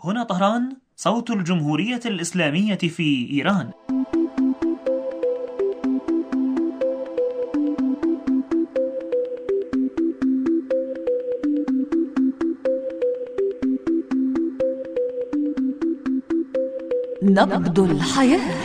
هنا طهران، صوت الجمهورية الإسلامية في إيران. نبض الحياة.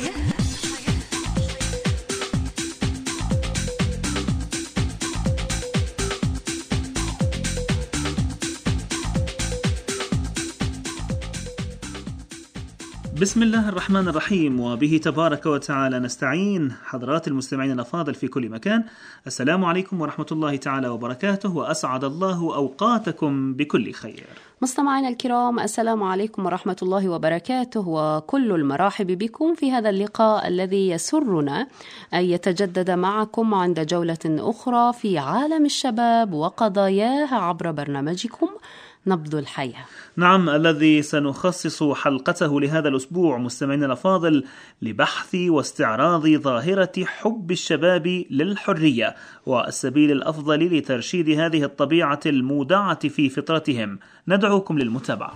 بسم الله الرحمن الرحيم، وبه تبارك وتعالى نستعين. حضرات المستمعين الأفاضل في كل مكان، السلام عليكم ورحمة الله تعالى وبركاته، وأسعد الله أوقاتكم بكل خير. مستمعينا الكرام، السلام عليكم ورحمة الله وبركاته، وكل المراحب بكم في هذا اللقاء الذي يسرنا أن يتجدد معكم عند جولة أخرى في عالم الشباب وقضاياه عبر برنامجكم نبض الحياة. نعم، الذي سنخصص حلقته لهذا الأسبوع مستمعينا الأفاضل لبحث واستعراض ظاهرة حب الشباب للحرية والسبيل الأفضل لترشيد هذه الطبيعة المودعة في فطرتهم. ندعوكم للمتابعة.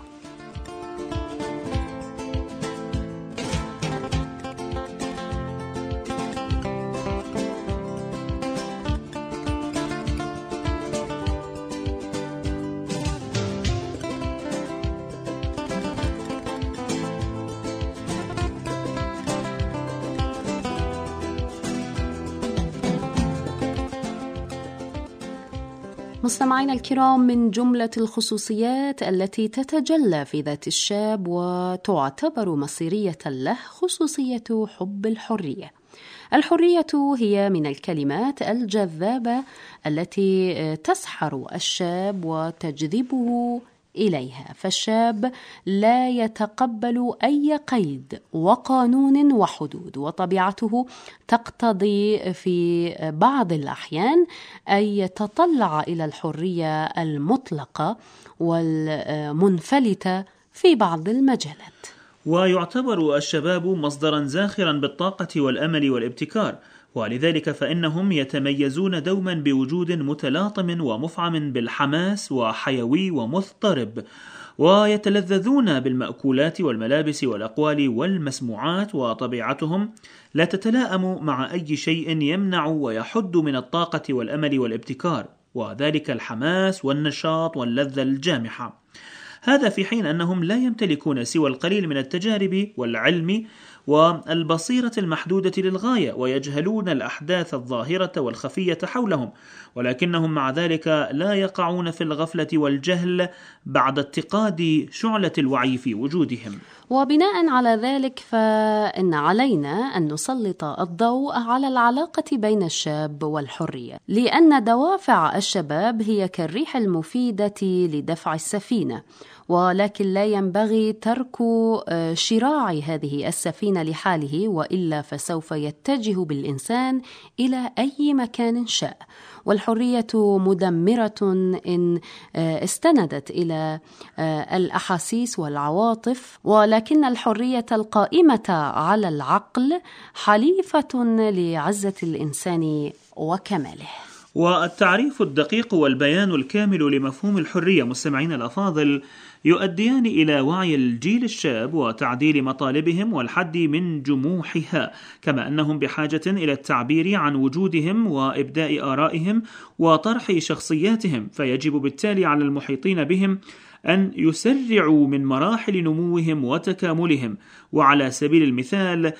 مستمعينا الكرام، من جملة الخصوصيات التي تتجلى في ذات الشاب وتعتبر مصيرية له خصوصية حب الحرية. الحرية هي من الكلمات الجذابة التي تسحر الشاب وتجذبه إليها، فالشاب لا يتقبل أي قيد وقانون وحدود، وطبيعته تقتضي في بعض الأحيان أن يتطلع إلى الحرية المطلقة والمنفلتة في بعض المجالات. ويعتبر الشباب مصدرا زاخرا بالطاقة والأمل والابتكار، ولذلك فإنهم يتميزون دوما بوجود متلاطم ومفعم بالحماس وحيوي ومضطرب، ويتلذذون بالمأكولات والملابس والأقوال والمسموعات، وطبيعتهم لا تتلائم مع أي شيء يمنع ويحد من الطاقة والأمل والابتكار، وذلك الحماس والنشاط واللذة الجامحة. هذا في حين أنهم لا يمتلكون سوى القليل من التجارب والعلم والبصيرة المحدودة للغاية، ويجهلون الأحداث الظاهرة والخفية حولهم، ولكنهم مع ذلك لا يقعون في الغفلة والجهل بعد اتقاد شعلة الوعي في وجودهم. وبناء على ذلك فإن علينا أن نسلط الضوء على العلاقة بين الشاب والحرية، لأن دوافع الشباب هي كالريح المفيدة لدفع السفينة، ولكن لا ينبغي ترك شراع هذه السفينة لحاله، وإلا فسوف يتجه بالإنسان إلى أي مكان شاء. والحرية مدمرة إن استندت إلى الأحاسيس والعواطف، ولكن الحرية القائمة على العقل حليفة لعزة الإنسان وكماله. والتعريف الدقيق والبيان الكامل لمفهوم الحرية مستمعين الأفاضل يؤديان إلى وعي الجيل الشاب وتعديل مطالبهم والحد من جموحها، كما أنهم بحاجة إلى التعبير عن وجودهم وإبداء آرائهم وطرح شخصياتهم، فيجب بالتالي على المحيطين بهم أن يسرعوا من مراحل نموهم وتكاملهم. وعلى سبيل المثال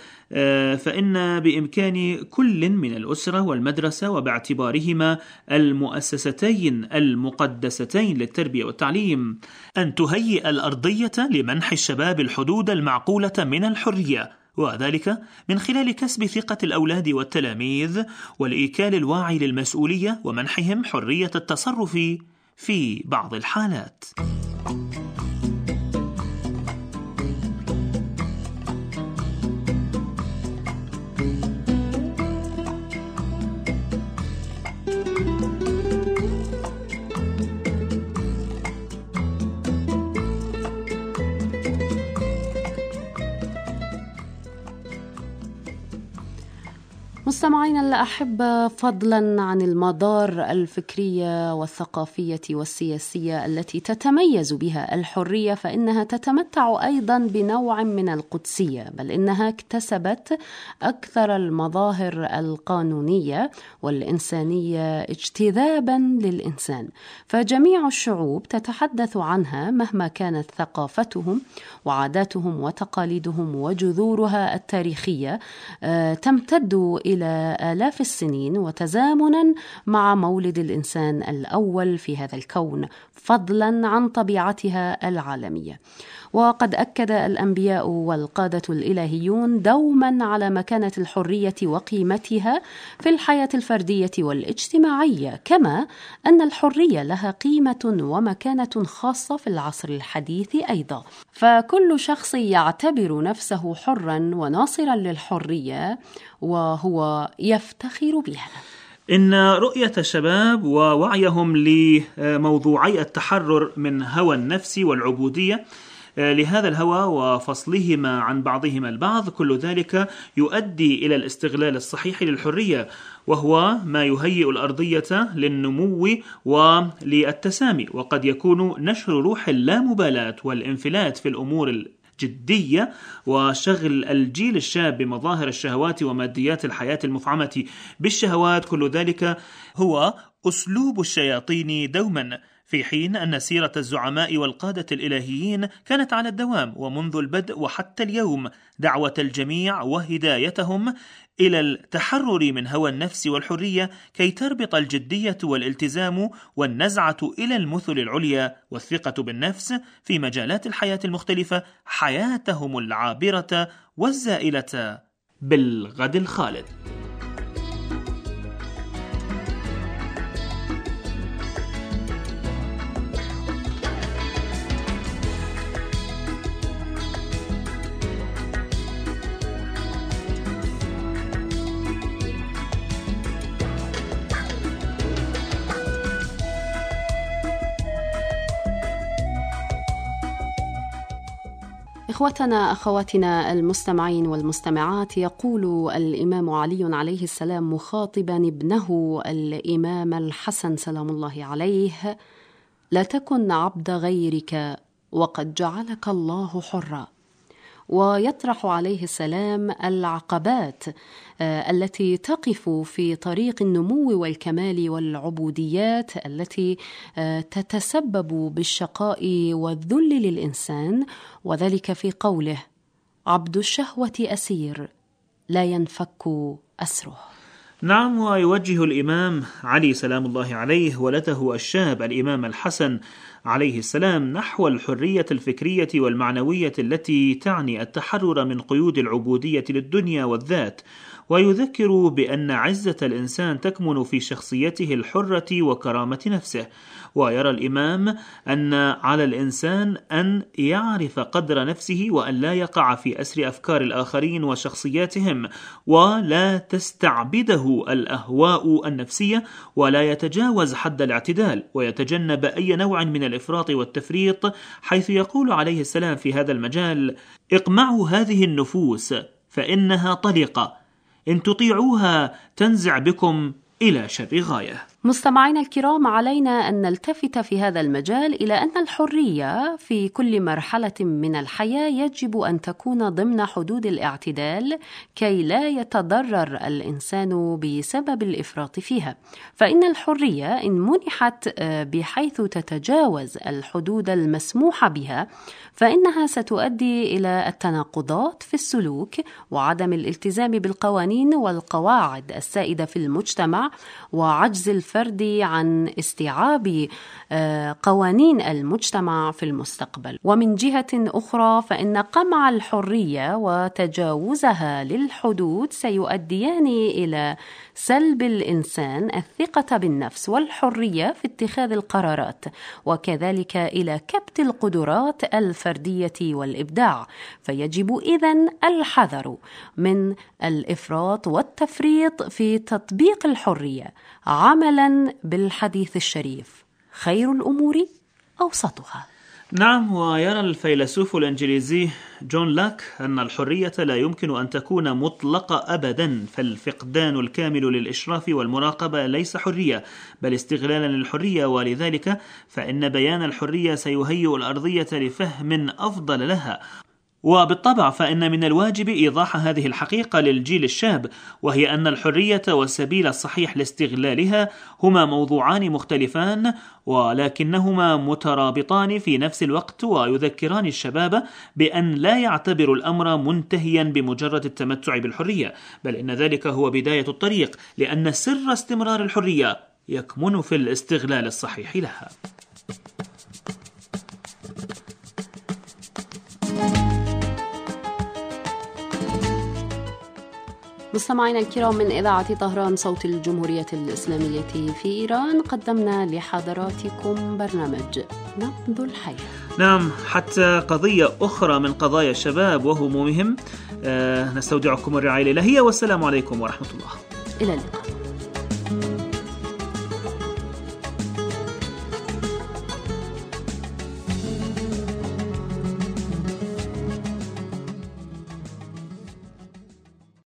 فإن بإمكان كل من الأسرة والمدرسة، وباعتبارهما المؤسستين المقدستين للتربية والتعليم، أن تهيئ الأرضية لمنح الشباب الحدود المعقولة من الحرية، وذلك من خلال كسب ثقة الأولاد والتلاميذ والإيكال الواعي للمسؤولية، ومنحهم حرية التصرف في بعض الحالات. مستمعينا الأحبة، فضلا عن المدار الفكرية والثقافية والسياسية التي تتميز بها الحرية، فإنها تتمتع أيضا بنوع من القدسية، بل إنها اكتسبت أكثر المظاهر القانونية والإنسانية اجتذابا للإنسان، فجميع الشعوب تتحدث عنها مهما كانت ثقافتهم وعاداتهم وتقاليدهم وجذورها التاريخية تمتد إلى آلاف السنين، وتزامنا مع مولد الإنسان الأول في هذا الكون، فضلا عن طبيعتها العالمية. وقد أكد الأنبياء والقادة الإلهيون دوما على مكانة الحرية وقيمتها في الحياة الفردية والاجتماعية، كما أن الحرية لها قيمة ومكانة خاصة في العصر الحديث أيضا، فكل شخص يعتبر نفسه حرا وناصرا للحرية وهو يفتخر بها. إن رؤية الشباب ووعيهم لموضوعي التحرر من هوى النفس والعبودية لهذا الهوى وفصلهما عن بعضهما البعض، كل ذلك يؤدي إلى الاستغلال الصحيح للحرية، وهو ما يهيئ الأرضية للنمو وللتسامي. وقد يكون نشر روح اللامبالاة والانفلات في الأمور جدية وشغل الجيل الشاب بمظاهر الشهوات وماديات الحياة المفعمة بالشهوات، كل ذلك هو أسلوب الشياطين دوما، في حين أن سيرة الزعماء والقادة الإلهيين كانت على الدوام ومنذ البدء وحتى اليوم دعوة الجميع وهدايتهم إلى التحرر من هوى النفس والحرية، كي تربط الجدية والالتزام والنزعة إلى المثل العليا والثقة بالنفس في مجالات الحياة المختلفة حياتهم العابرة والزائلة بالغد الخالد. إخوتنا أخواتنا المستمعين والمستمعات، يقول الإمام علي عليه السلام مخاطبا ابنه الإمام الحسن سلام الله عليه: لا تكن عبد غيرك وقد جعلك الله حرا. ويطرح عليه السلام العقبات التي تقف في طريق النمو والكمال والعبوديات التي تتسبب بالشقاء والذل للإنسان، وذلك في قوله: عبد الشهوة أسير لا ينفك أسره. نعم، ويوجه الإمام علي سلام الله عليه ولده الشاب الإمام الحسن عليه السلام نحو الحرية الفكرية والمعنوية التي تعني التحرر من قيود العبودية للدنيا والذات، ويذكر بأن عزة الإنسان تكمن في شخصيته الحرة وكرامة نفسه. ويرى الإمام أن على الإنسان أن يعرف قدر نفسه وأن لا يقع في أسر أفكار الآخرين وشخصياتهم، ولا تستعبده الأهواء النفسية، ولا يتجاوز حد الاعتدال، ويتجنب أي نوع من الإفراط والتفريط، حيث يقول عليه السلام في هذا المجال: اقمعوا هذه النفوس فإنها طليقة، إن تطيعوها تنزع بكم إلى شر غاية. مستمعينا الكرام، علينا أن نلتفت في هذا المجال إلى أن الحرية في كل مرحلة من الحياة يجب أن تكون ضمن حدود الاعتدال كي لا يتضرر الإنسان بسبب الإفراط فيها، فإن الحرية إن منحت بحيث تتجاوز الحدود المسموح بها فإنها ستؤدي إلى التناقضات في السلوك وعدم الالتزام بالقوانين والقواعد السائدة في المجتمع، وعجز الفرد عن استيعاب قوانين المجتمع في المستقبل. ومن جهة أخرى فإن قمع الحرية وتجاوزها للحدود سيؤديان إلى سلب الإنسان الثقة بالنفس والحرية في اتخاذ القرارات، وكذلك إلى كبت القدرات الفردية والإبداع. فيجب إذن الحذر من الإفراط والتفريط في تطبيق الحرية، عملا بالحديث الشريف: خير الأمور أوسطها. نعم، ويرى الفيلسوف الإنجليزي جون لاك أن الحرية لا يمكن أن تكون مطلقة أبدا، فالفقدان الكامل للإشراف والمراقبة ليس حرية بل استغلالا للحرية، ولذلك فإن بيان الحرية سيهيئ الأرضية لفهم أفضل لها. وبالطبع فإن من الواجب إيضاح هذه الحقيقة للجيل الشاب، وهي أن الحرية والسبيل الصحيح لاستغلالها هما موضوعان مختلفان ولكنهما مترابطان في نفس الوقت، ويذكران الشباب بأن لا يعتبر الأمر منتهيا بمجرد التمتع بالحرية، بل إن ذلك هو بداية الطريق، لأن سر استمرار الحرية يكمن في الاستغلال الصحيح لها. مستمعينا الكرام، من إذاعة طهران صوت الجمهورية الإسلامية في إيران قدمنا لحضراتكم برنامج نبض الحياة. نعم، حتى قضية أخرى من قضايا الشباب وهمومهم. نستودعكم الرعاية الإلهية، والسلام عليكم ورحمة الله. إلى اللقاء.